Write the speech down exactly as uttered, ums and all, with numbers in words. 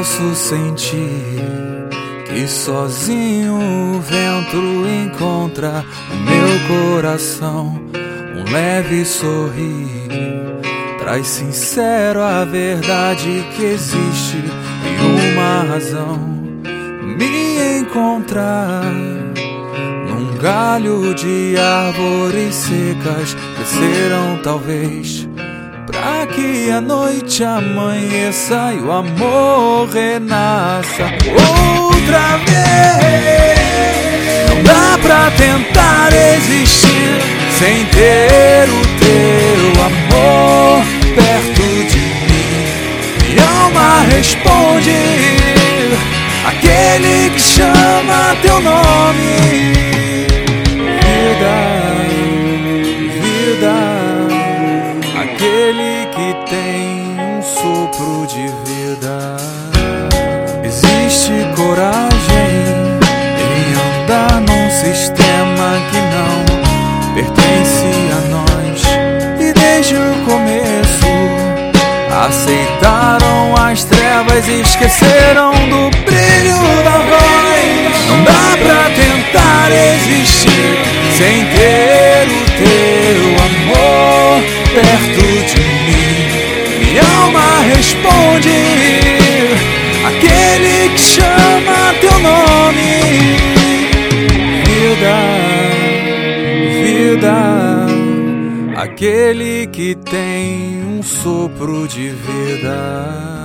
posso sentir que sozinho o vento encontra o meu coração. Um leve sorrir traz sincero a verdade que existe e uma razão. Me encontrar num galho de árvores secas cresceram talvez, pra que a noite amanheça e o amor renasça outra vez. Não dá pra tentar existir sem ter o teu amor perto de mim. Minha alma responde aquele que chama teu nome. Vida, vida, aquele que tem um sopro de vida. Existe coragem em andar num sistema que não pertence a nós, e desde o começo aceitaram as trevas e esqueceram do brilho da voz. Não dá pra tentar existir sem ter o teu amor perto de mim. Minha alma responde aquele que chama teu nome. Vida, vida, aquele que tem um sopro de vida.